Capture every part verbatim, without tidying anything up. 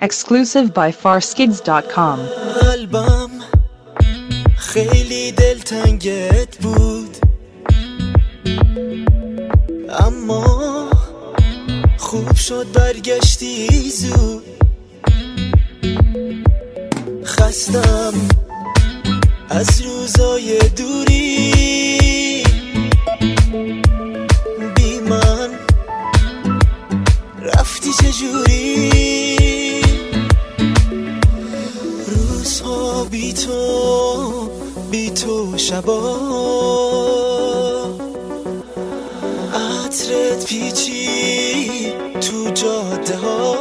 Exclusive by farskids dot com. قلبم خیلی دلتنگت بود، اما خوب شد برگشتی زود. خستم از روزای دوری، بی من رفتی چجوری؟ روزها بی تو، بی تو شبا، عطرت پیچی تو جاده ها.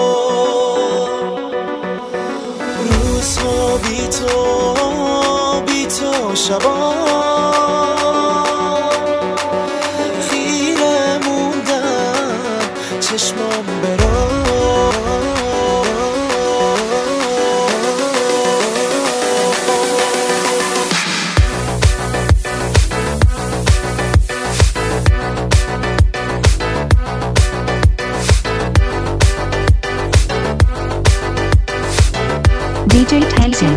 روزها بی تو، بی تو شبا، خیره موندم چشمام برا. دی جی Tension.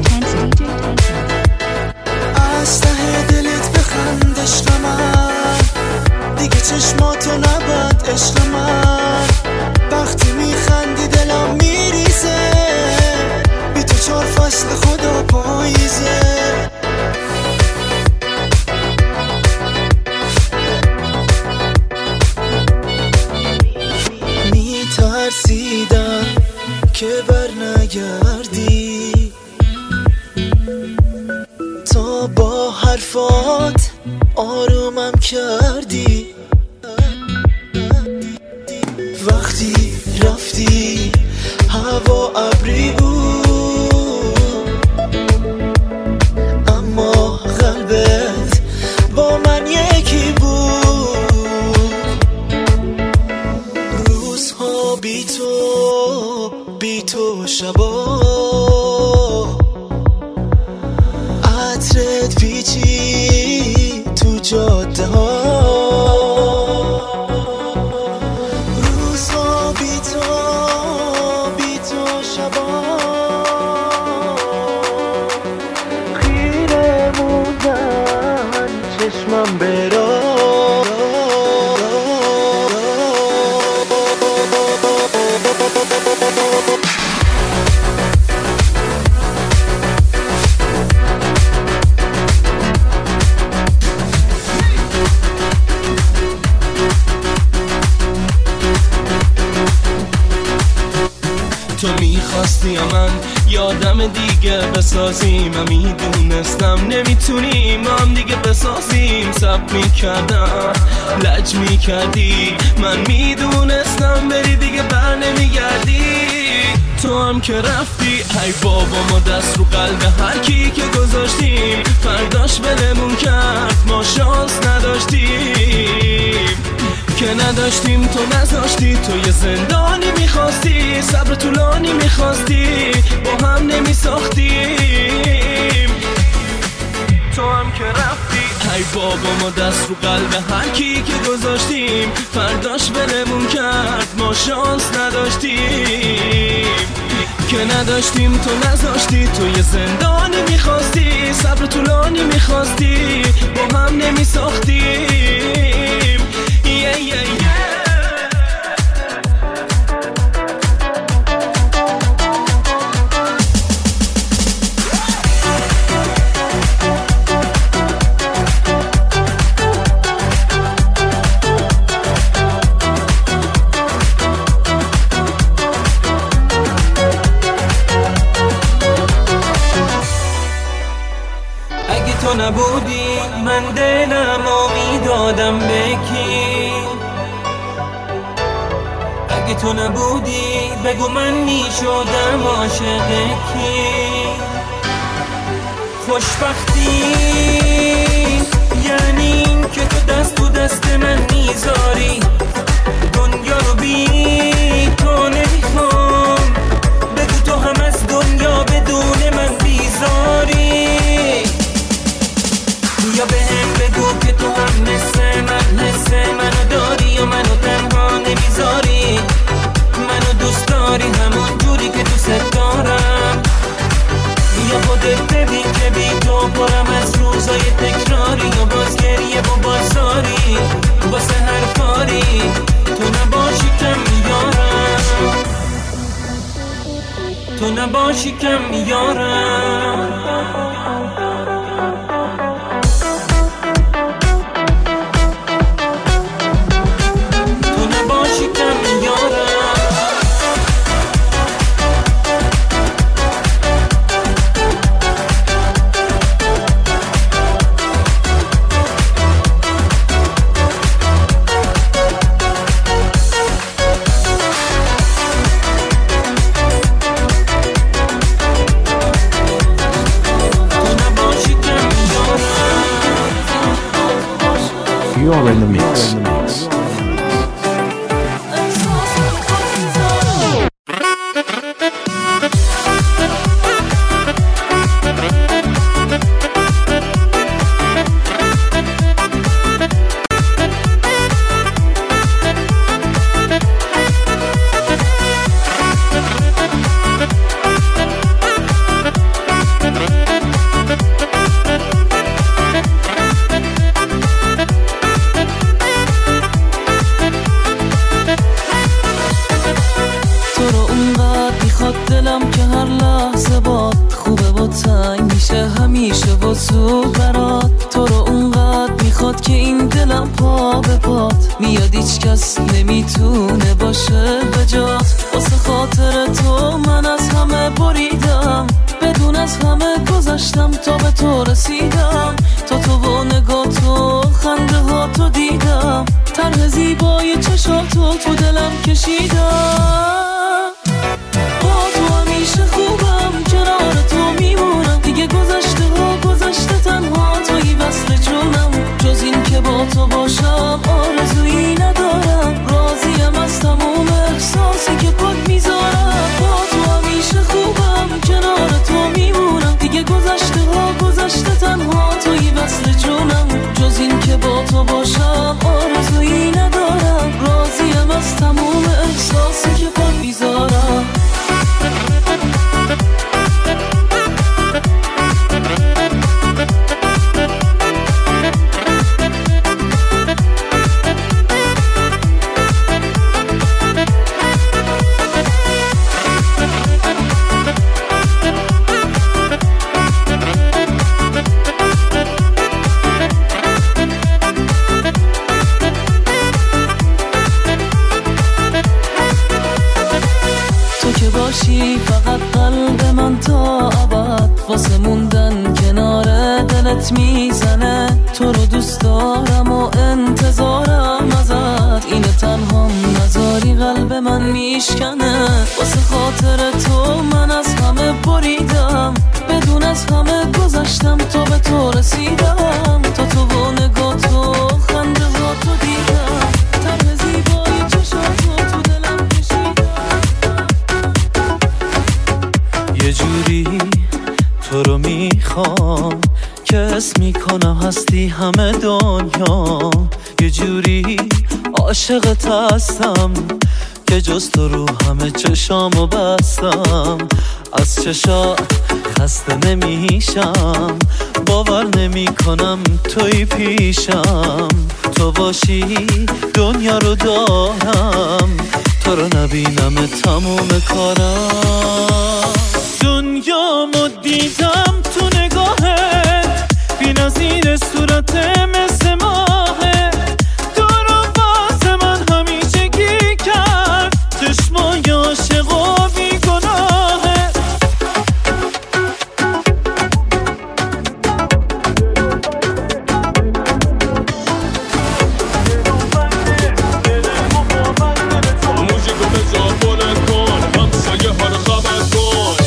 از ته دلت بخند عشق من، دیگه چشماتو نبند عشق من. وقتی میخندی دلم میریزه، بی تو چار فصل خدا پاییزه. میترسیدم که بر نگردی، تا با حرفات آرومم کردی. وقتی رفتی هوا ابری بود، اما قلبت با من یکی بود. روزها بی تو، بی تو شبا، عطرت پیچی تو جاده ها. روزها بی تو، بی تو شبا، خیره موندن چشمم برا. تو میخواستی یا من یادم دیگه بسازیم، من میدونستم نمیتونیم ما هم دیگه بسازیم. سب میکردم لج میکردی، من میدونستم بری دیگه بر نمیگردی. تو هم که رفتی ای بابا، ما دست رو قلب هر کی که گذاشتیم، فرداش بلمون کرد ما شانس نداشتیم. که نداشتیم تو نذاشتی، تو یه زندانی میخواستی، صبر طولانی میخواستی، با هم نمیساختیم. تو هم که رفتی ای بابا، ما دست رو قلب هر کی که گذاشتیم، فرداش بلمون کرد ما شانس نداشتیم. که نداشتیم تو نذاشتی، تو یه زندانی میخواستی، صبر طولانی میخواستی، با هم نمیساختیم. yeah, yeah, yeah. اگه تو نبودی من دلم میدادم به کی؟ اگه تو نبودی بگو من میشدم عاشق کی؟ خوشبختی یعنی این که تو دست تو دست من میذاری، دنیا رو بی تو نمیخوام، بگو تو هم از دنیا بدون من بیزاری. یا به هم بگو که تو هم مثل من حس منو داری و منو تنها نمیذاری، منو دوست داری همون جوری که دوست تو نباشی کم میارم. You are in the mix. In the mix. دلم که هر لحظه باد خوبه و تنگ میشه همیشه و زود برات. تو رو اونقدر میخواد که این دلم پا به پات میاد، هیچ کس نمیتونه باشه به جات. واسه خاطر تو من از همه بریدم، بدون از همه گذشتم تا به تو رسیدم. تا تو و نگاه تو خنده ها تو دیدم، طرح زیبای چشاتو تو دلم کشیدم. همیشه خوبم کنار تو میمونم، دیگه گذشته ها گذشته تنها توی وصل جونم. جز این که با تو باشم آرزویی ندارم، راضیم از تموم احساسی که پاک میذارم. با تو همیشه خوبم کنار تو میمونم، دیگه گذشته ها گذشته تنها توی وصل جونم. جز این که با تو باشم آرزویی ندارم، راضیم از تموم احساسی که پاک میذارم. فقط قلب من تا ابد واسه موندن کنار دلت میزنه. تو رو دوست دارم و انتظارم ازت، اینه تنها نذاری قلب من میشکنه. واسه خاطر تو من از همه بریدم، بدون از همه گذشتم تا به تو رسیدم. تا تو و نگاه تو خنده ها تو دیدم، طرح زیبایی چشاتو تو دلم کشیدم. یه جوری تو رو میخوام که اسم میکنم هستی همه دنیا. یه جوری عاشقت هستم که جز تو رو همه چشامو بستم. از چشا خسته نمیشم، باور نمی کنم توی پیشم. تو باشی دنیا رو دارم، تو رو نبینم تموم کارم. دنیامو دیدم تو نگاهت، بی‌نظیر صورت مثل ماهه. تو رو واسه من همیشگی کرد، چشمای عاشق و بیگناهه. موزیکو بذار بلند کن، همسایه ها رو خبر کن.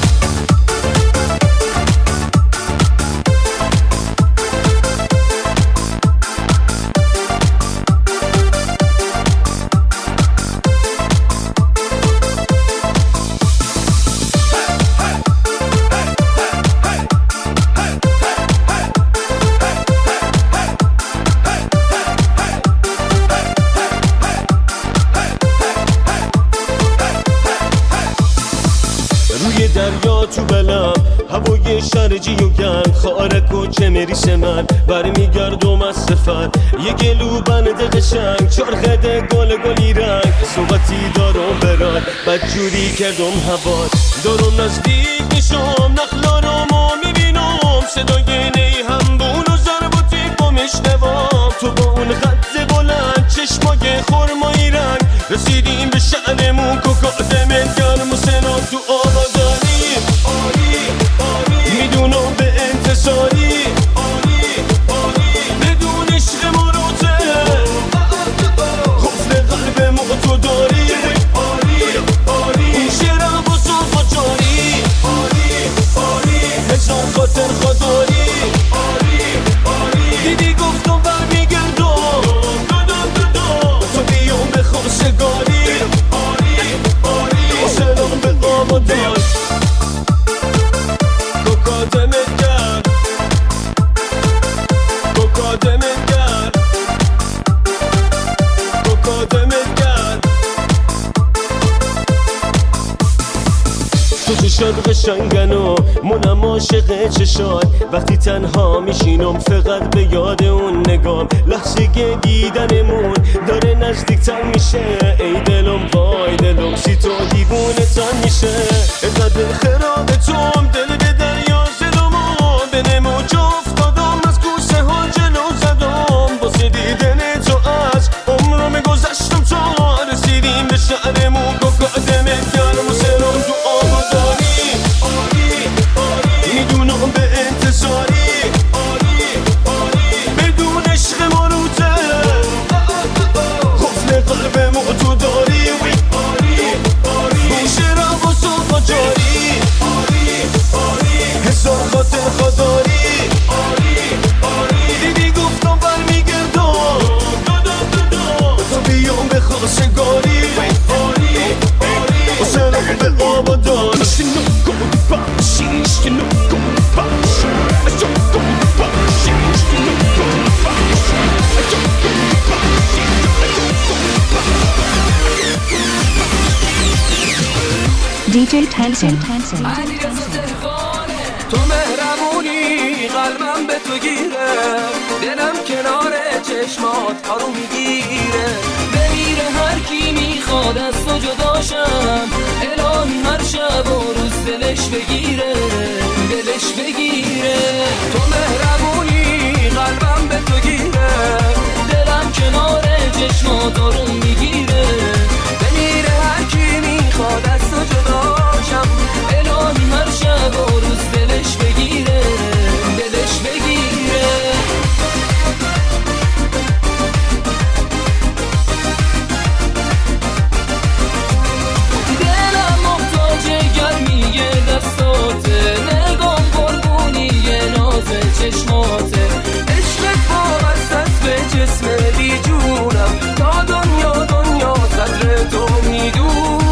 روی دریا تو بلم هوای شرجی و گرم، خارک و چمریش من برمیگردم از سفر. یه گلو بنده قشنگ چرخده گل گلی رنگ، صحبتی دارم برات بدجوری کردم هوات. دارم نزدیک میشم نخلا رو ما میبینم صدای نی همبون و ضرب و تیپ و میشنوم تو با اون خط بلند چشمای خرمایی رنگ رسیدیم به شهرمون کوکادمت گرم و سنا تو آبادانی آری آری میدونم به انتظاری آری آری بدون عشق مروته خفل قلب ما تو داری آری آری این شعرم با صوفا جاری آری آری هزار خاطر خداری آری آری دیدی گفتم برمیگردم دو دو دو دو تو بیام به خواستگاری آری آری سلام به آبادان کوکادمت کرد کوکادمت کرد کوکادمت کرد تو چشات قشنگن و منم عاشق چشات وقتی تنها میشینم فقط به یاد اون نگام لحظه دیدنمون داره نزدیکتر میشه ای دلم وای دلم سی تو دیوونه تن میشه اینقدر خراب توم دل به دریا زدم به نمو جا افتادم از کوسه ها جلو زدم واسه دیدن تو از عمرم گذشتم تا رسیدیم به شهرمون کوکادمت گرم و سرم تو آبادانی آری آری میدونم به انتظاری آری آری بدون عشق مروته خفل قلب ما تو داری آری آری اون شعرم با صوفا جاری آری آری هزار خاطر خداری آری آری دیدی گفتم برمیگردم دو دو دو دو تو بیام به خواستگاری آری آری و سلام به آبادان دی جی Tenzin. تو مهربونی قلبم به تو گیره دلم کنار چشمات آروم میگیره بمیره هر کی میخواد از تو جداشم الهی هر شب و روز دلش بگیره دلش بگیره تو مهربونی قلبم به تو گیره دلم کنار چشمات آروم میگیره بمیره هر کی میخواد از تو جداشم الهی هر شب و روز دلش بگیره دلش بگیره دلم محتاج گرمی دستاته نگام قربونی ناز چشماته عشقت وابسته است به جسم بی جونم تا دنیا دنیا قدر تو میدونم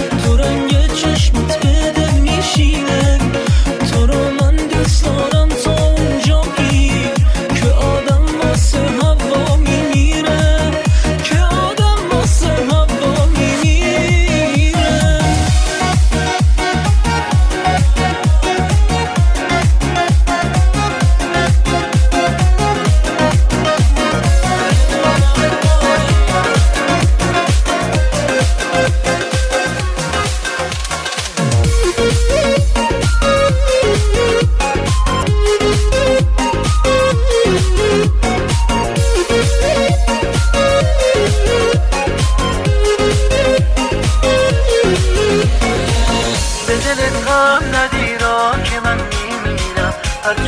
تو رو من دوست دارم تو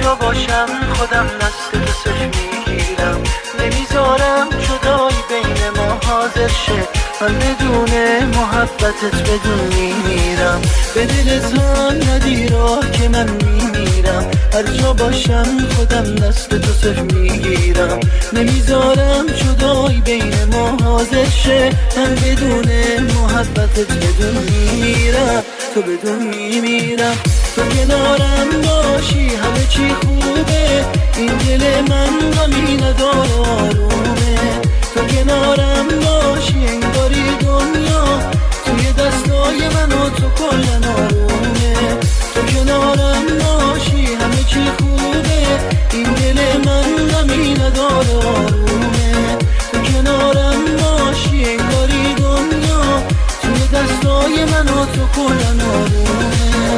جا باشم خودم دست تو صف میگیرم، نمیذارم جدایی بین ما حاضر شه. من بدون محبتت بدون میمیرم، به دلت هم ندی راه که من میمیرم. هر جا باشم خودم دست تو صف میگیرم، نمیذارم جدایی بین ما حاضر شه. من بدون محبتت بدون میمیرم، تو بدون میمیرم. تو کنارم باشی همه چی خوبه، این دل من غمی نداره آرومه. تو کنارم باشی انگاری دنیا توی دستای من و تو کلن آرومه. تو کنارم باشی همه چی خوبه، این دل من غمی نداره آرومه. تو کنارم باشی انگاری دنیا توی دستای من و تو کلن آرومه.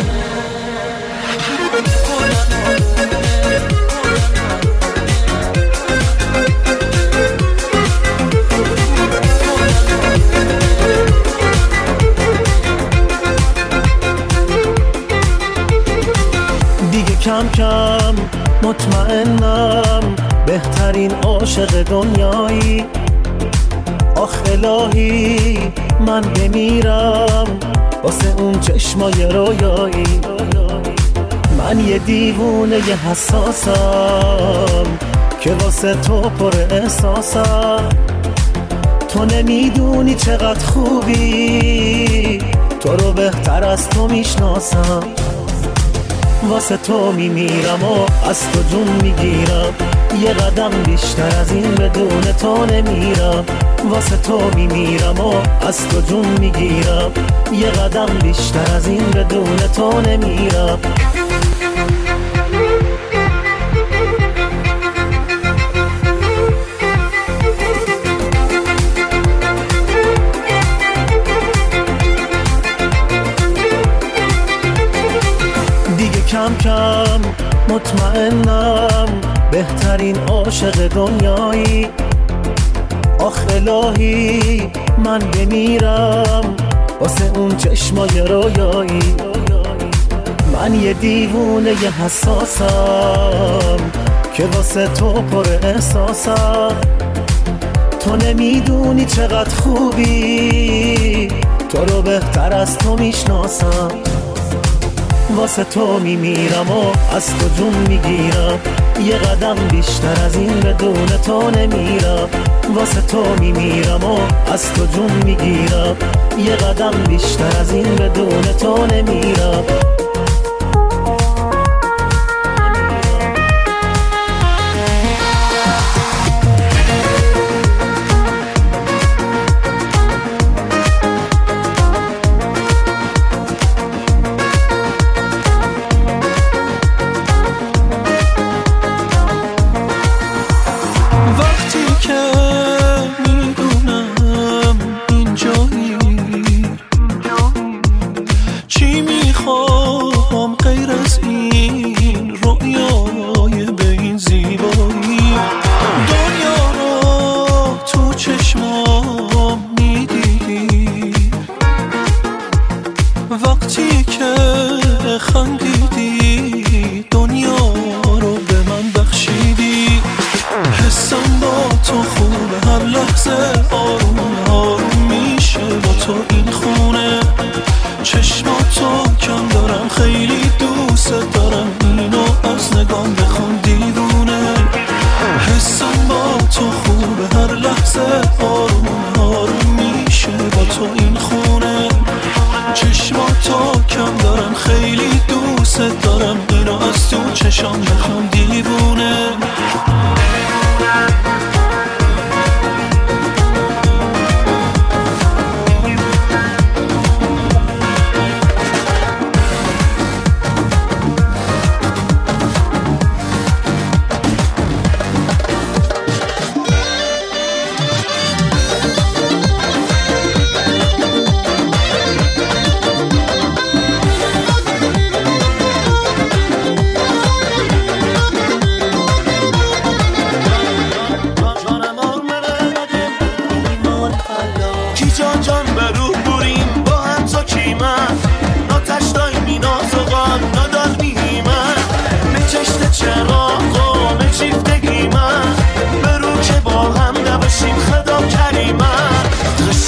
دیگه کم کم مطمئنم بهترین عاشق دنیایی. آخ الهی من بمیرم واسه اون چشمای رویایی. من یه دیوونه یه حساسم که واسه تو پر احساسم. تو نمیدونی چقدر خوبی، تو رو بهتر از تو میشناسم. واسه تو میمیرم و از تو جون میگیرم، یه قدم بیشتر از این بدون تو نمیرم. واسه تو میمیرم و از تو جون میگیرم، یه قدم بیشتر از این بدون تو نمیرم. کم کم مطمئنم بهترین عاشق دنیایی. آخ الهی من بمیرم واسه اون چشمای رویایی. من یه دیوونه یه حساسم که واسه تو پر احساسم. تو نمیدونی چقدر خوبی، تو رو بهتر از تو میشناسم. واسه تو میمیرم و از تو جون میگیرم، یه قدم بیشتر از این بدون تو نمیرم. واسه تو میمیرم و از تو جون میگیرم، یه قدم بیشتر از این بدون تو نمیرم.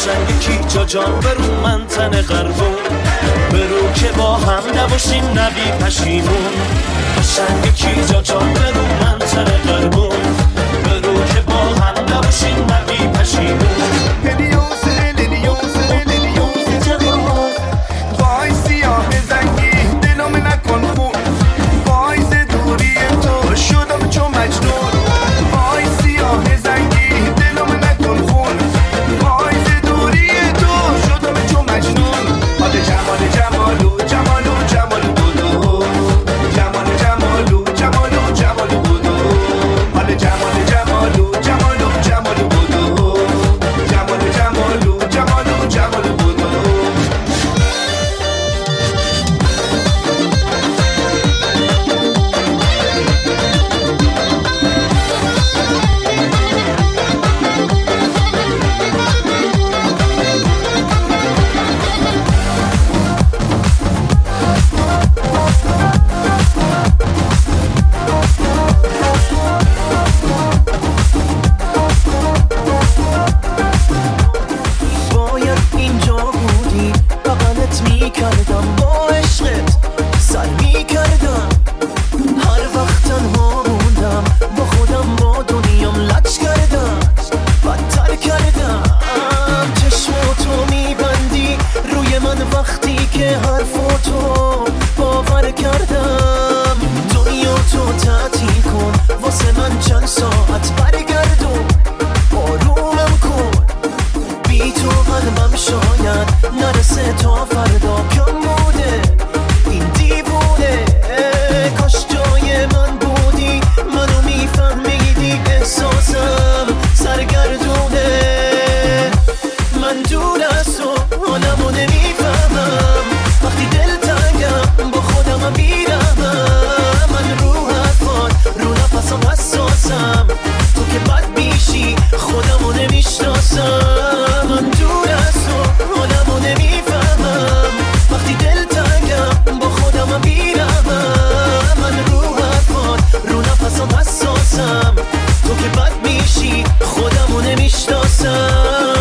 قشنگ کی جا جان برو من تن قربون برو که با هم نباشیم نبی پشیمون قشنگ کی جا جان برو من تن قربون برو که با هم نباشیم نبی پشیمون هلیوسه هلیوسه هلیوسه جوان وای سیاه زنگی دلم نکن خون وای ز دوری تو شدم چون مجنون وای سیاه زنگی دلم نکن خون وای ز دوری تو شدم چون مجنون حال جمال جمالو جمالو جمالو بودو جمال جمالو جمالو جمالو بودو حال جمال جمالو جمالو جمالو بودو جمال جمالو جمالو جمالو بودو باید اینجا بودی بغلت میکردم با عشقت سر میکردم هر وقت تنها موندم با خودم با دنیام لج کردم بدتر کردم چشماتو میبندی روی من وقتی که حرفاتو باور کردم دنیا تو تعطیل کن واسه من چند ساعت برگردون آرومم کن بی تو قلبم شاید نرسه تا فردا کم بوده این دیوونه کاش جای من بودی منو میفهمیدی احساسم سرگردونه من دور از تو حالمو نمیفهمم وقتی دل تنگم با خودم میرم من رو حرفات رو نفسم حساسم تو که بد میشی خودمو نمیشناسم من دور از تو حالمو نمیفهمم وقتی دل تنگم با خودم میرم من رو حرفات رو نفسم حساسم تو که بد میشی خودمو نمیشناسم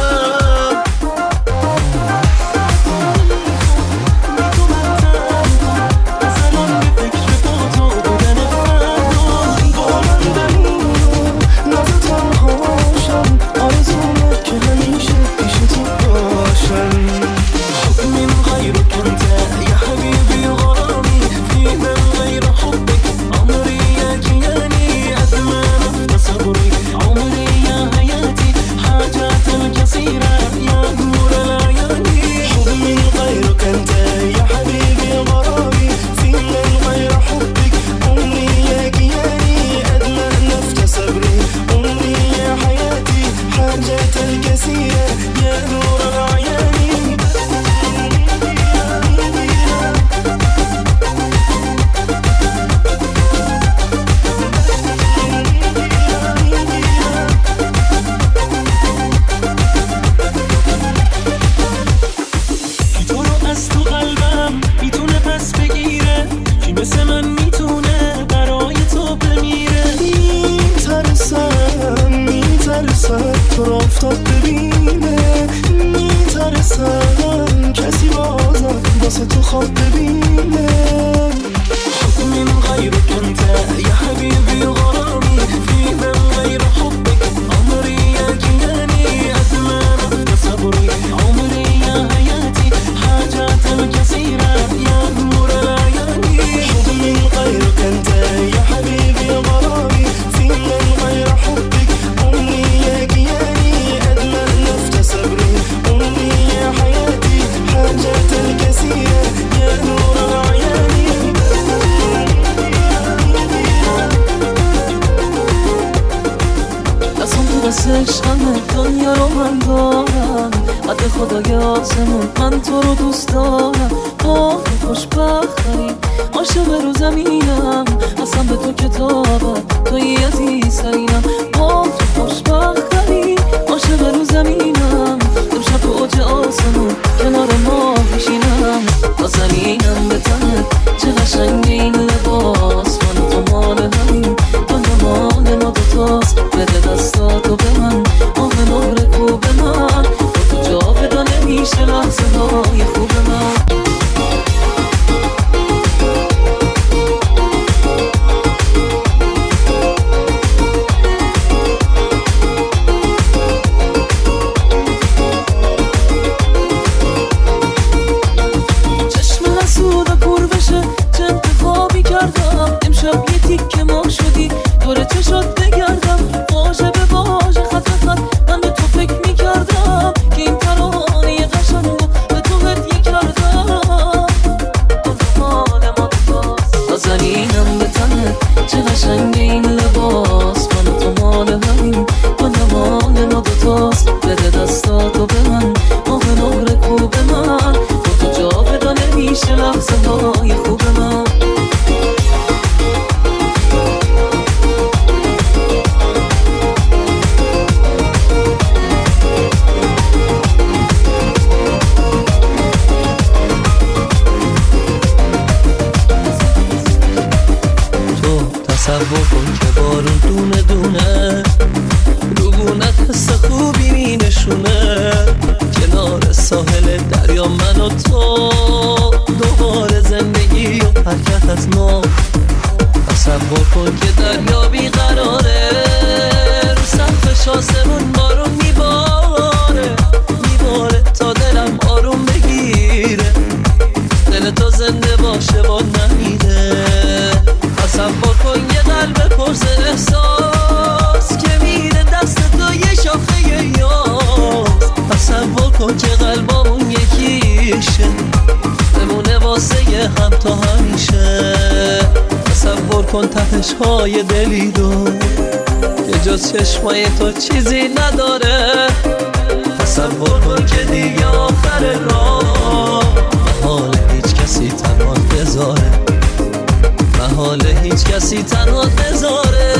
بده دستاتو به من آه مهر کو به من تو جا ما شدی دور چشات بگردم واژه به واژه خط به خط من به تو فکر میکردم که این ترانه قشنگو به تو هدیه کردم مال ما دوست نازنینم به تنه چه قشنگ این لباس من و تو مال همین من مال ما دوتاست بده دستاتو به من ماه نور خوب من با تو جا پیدا نمیشه لحظه های خوب من تصور کن که بارون دونه دونه روبونت حس خوبی می نشونه کنار ساحل دریا من و تو دوباره زندگی و حرکت از نو تصور کن که دریا بیقراره رو سقفش آسمون بارون میباره میباره تا دلم آروم بگیره دل تو زنده باشه و نمیده تصور کن یه قلب پرس احساس که میره دست تو یه شاخه یاس تصور کن که قلبامون یکیشه بمونه واسه هم تا همیشه تصور کن تپش های دلی رو که جز چشمای تو چیزی نداره تصور کن که دیگه آخر راه محال هیچ کسی تنها بذاره محال هیچ کسی تنها بذاره